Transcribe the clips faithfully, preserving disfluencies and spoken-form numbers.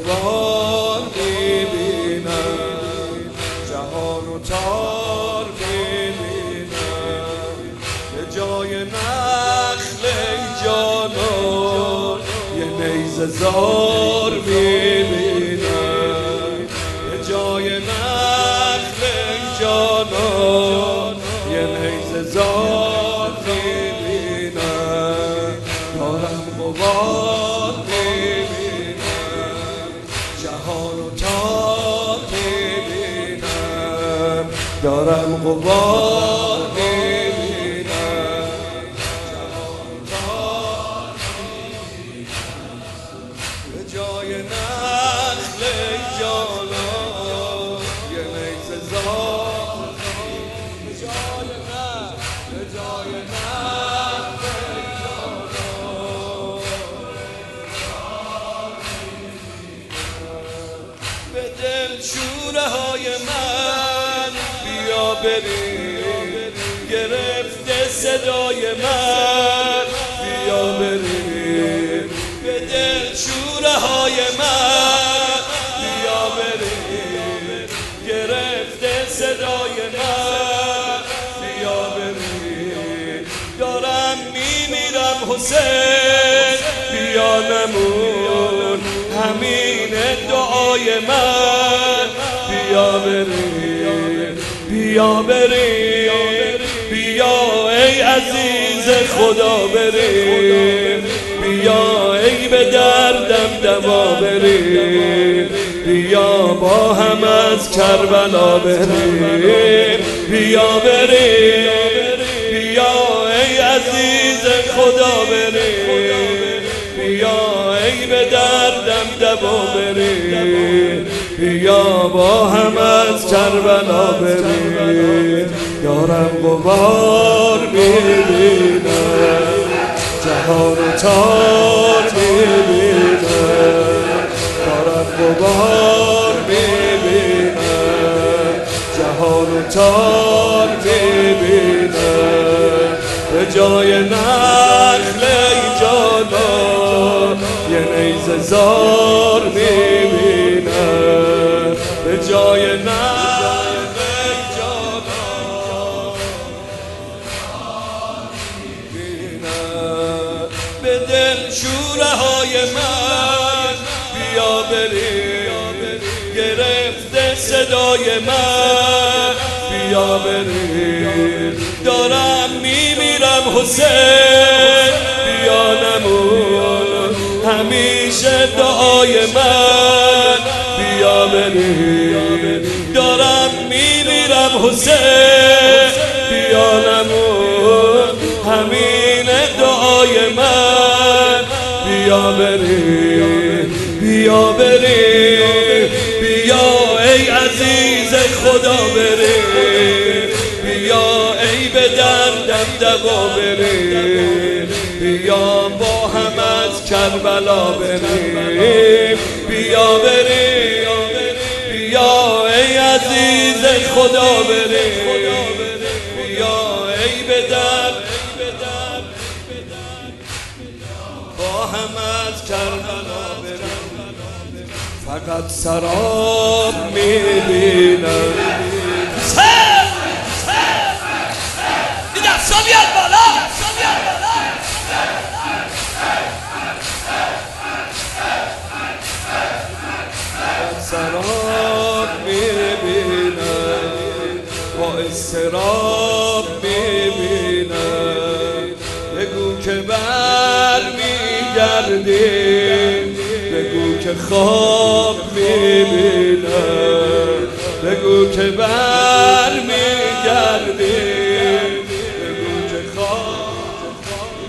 غبار میبینم، جهان و تار میبینم، به جای نخل ای جانان یه نیزه زار میبینم، به جای نخل ای جانان یه نیزه زار میبینم، دارم غبار میبینم، جهان و تار میبینم، دارم غبار میبینم، جهان و تار میبینم، به جای نخل ای جانان یه نیزه زار، به جای نخل، به جای نخل ای جانان، به دل شوره های من بیا بریم، گرفته صدای من بیا بریم، به دل شوره های من بیا بریم، گرفته صدای من بیا بریم، دارم میمیرم حسین بیا نمون، همین دعای من بیا بریم، بیا بریم، بیا ای عزیز خدا بریم، بیا ای به دردم دوا بریم، بیا با هم از کربلا بریم، بیا بریم، بیا ای عزیز خدا بریم، بیا ای به دردم دوا بریم، بیا با هم از کربلا بریم، دارم غبار میبینم، جهان و تار میبینم، دارم غبار میبینم، جهان و تار میبینم، به جای نخل ای جانان یه نیزه زار میبینم، به جای نخل ای جانان میبینم، به دل شوره های من بیا بریم، گرفته صدای من بیا بریم، دارم میمیرم حسین بیا نمون، همیشه دعای من بیا بریم، دارم میمیرم حسین بیا نمون، همین دعای من بیا بریم، بیا بریم، بیا ای عزیز خدا بریم، بیا ای به دردم دوا بریم، بیا با هم از کربلا بریم، بیا بریم، بیا ای عزیز خدا بریم، بیا ای به درد با هم از کربلا بریم، فقط سراب میبینم. این دستا بیاد بالا، سراب میبینم، با استراب میبینم، بگو که بر میگردیم، بگو که خواب میبینم، بگو که بر میگردیم، بگو که خواب،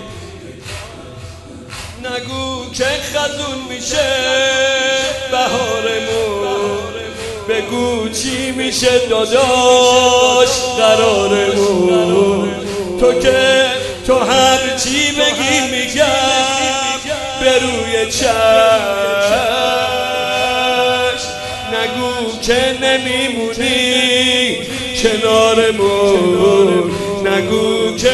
نگو که خزون میشه بهارمون، بگو چی میشه داداش قرارمون، تو که تو هر چی بگی میگم به روی چشم، نگو که نمیمونی کنارمون، نگو که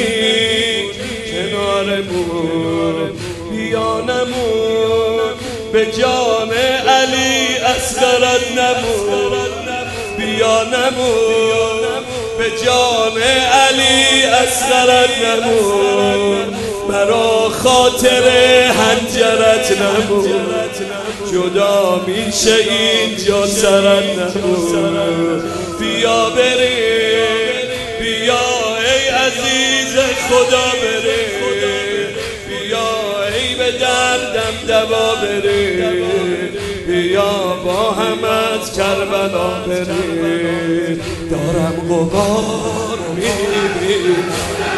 نمیمونی کنارمون، بیا نمون، به جان علی اصغرت نمون بیا نمون به جان علی اصغرت نمون برا خاطر حنجرت نمون جدا میشه اینجا سرت نمون بیا بریم بیا ای عزیز خدا بریم بیا ای به دردم دوا بریم بیا با هم از کربلا بریم دارم غبار میبینم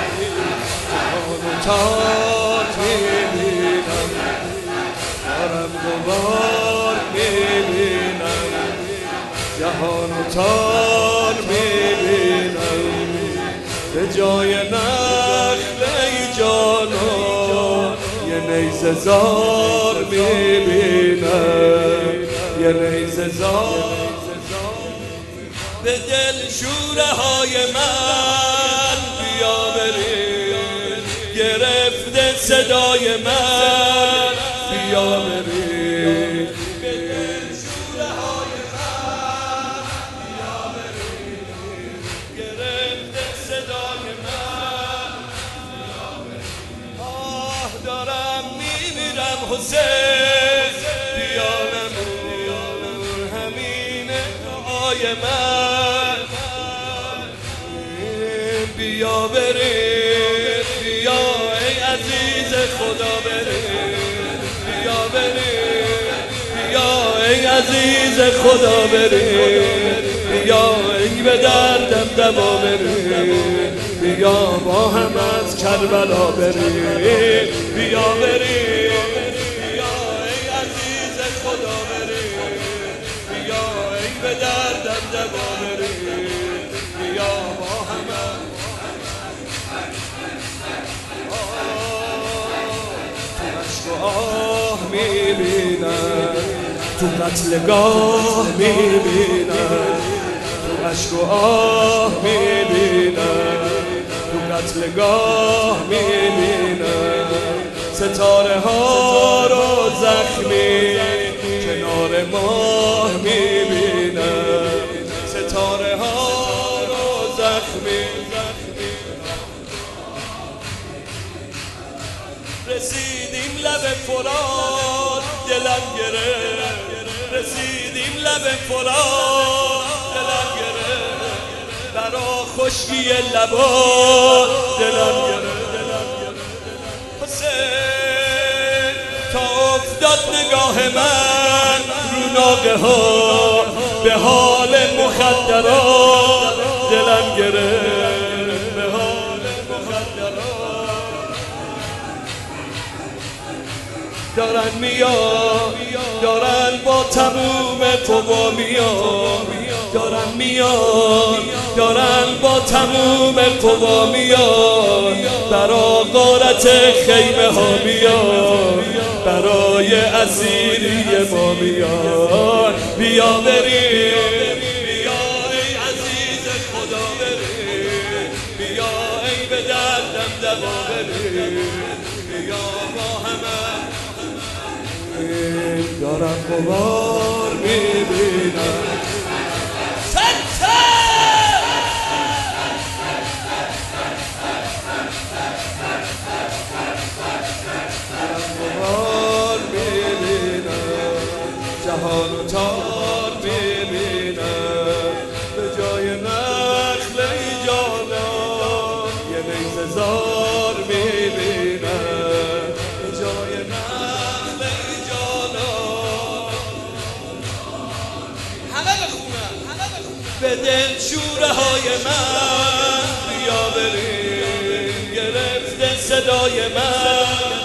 تار میبینم دارم غبار میبینم جهان و تار میبینم به جای نخل ای جانا یه نیزه زار میبینم یه نیزه زار به دل شوره های من بیا بریم گرفته صدای من بیا بریم به دل شوره های من بیا بریم گرفته صدای من بیا بریم آه دارم میمیرم حسین بیا نمون همین دعای من بیا بریم بیا ای عزیز خدا بریم بیا بریم بیا ای عزیز خدا بریم بیا ای به دردم دوا بریم بیا با هم از کربلا بریم بیا بریم بیا ای عزیز خدا بریم بیا ای به دردم دوا بریم بیا با هم آه میبینم تو قتلگاه میبینم تو عشق و آه میبینم تو قتلگاه میبینم ستاره ها رو زخمی کنار ماه میبینم ستاره ها رو زخمی رسیدیم لب فرات دلم گرفت رسیدیم لب فرات دلم گرفت برا خشکی لبات دلم گرفت حسین تا افتاد نگاه من رو ناقه ها به حال مخدرات دلم گرفت به حال مخدرات دارن میان دارن با تموم قوا میان دارن میان دارن با تموم قوا میان برا غارت خیمه ها میان برای اسیری ما میان بیا بریم بیا ای عزیز خدا بریم بیا ای به دردم دوا بریم بیا با همه دارم غبار میبینم غبار میبینم جهان و تار میبینم به جای نخل ای جانا یه نیزه زار میبینم به جای نخل ای جانا همه بخونم همه بخونم به دل شوره های من بیا بریم گرفته صدای من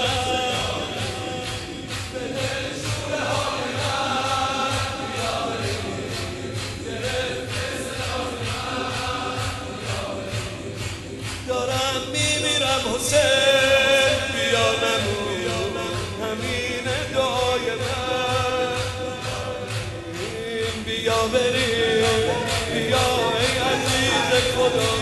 دارم میمیرم حسین بیا نمون همین دعای من بیا بریم بیا ای عزیز خدا